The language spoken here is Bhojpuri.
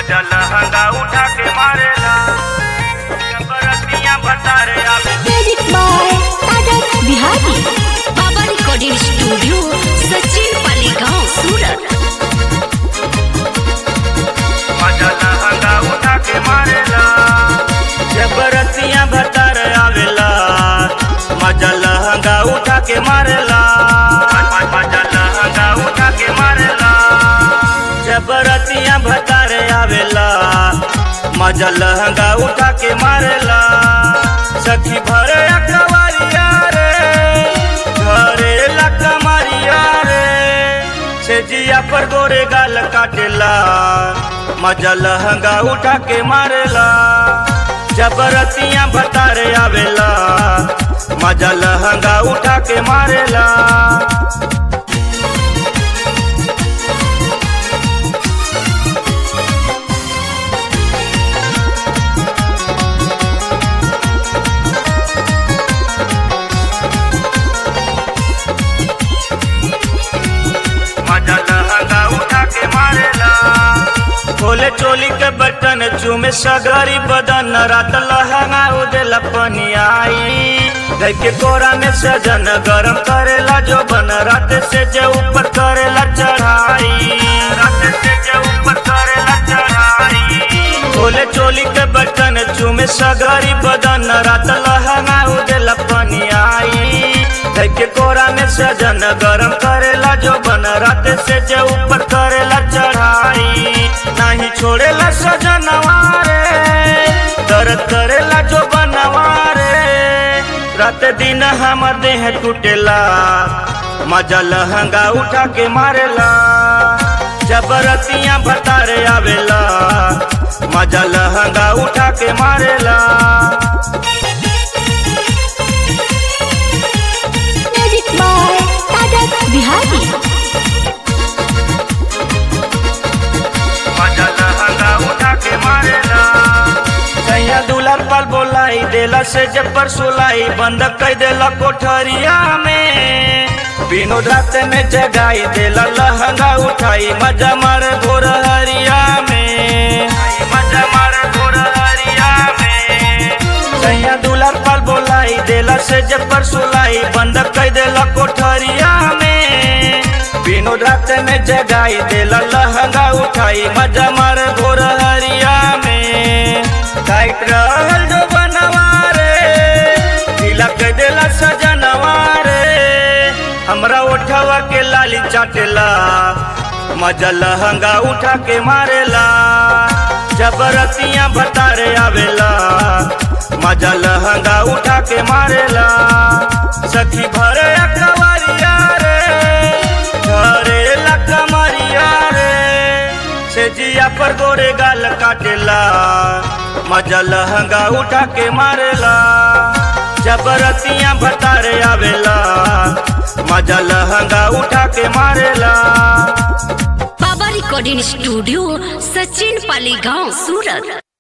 मजा लहंगा उठा के मारेला बरतियां बतारे आवे music by Sagar Bihari. Baba recording studio Sachin Paligaon Surat. मजा लहंगा उठा के मारेला बरतियां बतारे आवेला मजा लहंगा उठा के मारेला मजा लहंगा उठा के मारेला बरतियां बतारे आवेला मजा लहंगा उठा के मारेला सखी भरे अकवारिया रे घरे लकमारिया रे से जिया पर गोरे गाल काटेला मजा लहंगा उठा के मारेला जबरतियां बतारे आवेला मजा लहंगा उठा के मारेला मजा लहंगा उठा के मारेला खोले चोली के बटन चूमे सगरी बदन रात लहंगा उदेला पनियाई घर के कोरा में सजन गरम करेला जो बन रात से जे ऊपर करेला चढ़ाई रात से जे ऊपर करेला चढ़ाई खोले चोली के बटन चूमे सगरी बदन रात लहंगा उदेला पनियाई घर के कोरा में सजन गरम करेला जो बन रात से जे ऊपर करेला चढ़ाई नहीं छोड़ेला सजनवा रे दर्द करेला जो बनवा रे रात दिन हमर देह टूटेला मजा लहंगा उठा के मारेला जबरतियां बतारे आवेला मजा लहंगा उठा के मारेला म्यूजिक बाय सागर बिहारी। मजा लहंगा उठा के मारेला सैया दुल्हन पल बोलाई देला से जब पर सुलाई बंद कर देला कोठरिया में विनोद रात में जगाई देला लहंगा उठाई मजा मार घोर हरिया में मजा मार घोर हरिया में सैया दुल्हन पल बोलाई देला से जब पर सुलाई बंद कर देला कोठरिया में विनोद रात में जगाई देला लहंगा उठाई मजा मार घोर हरिया में टाइट रहल जो बनवा रे तिलक देला सजनवा रे हमरा उठवा के लाली चाटेला मजा लहंगा उठा के मारेला जबरतियां बतारे आवेला मजा लहंगा उठा के मारेला सखी भरे अकवारिया रे घरे लकमारिया रे से जिया पर गोरे गाल काटेला मजा लहंगा उठा के मारेला जबरतियां बतारे आवेला मजा लहंगा उठा के मारेला। बाबा रिकॉर्डिंग स्टूडियो सचिन पालीगांव सूरत।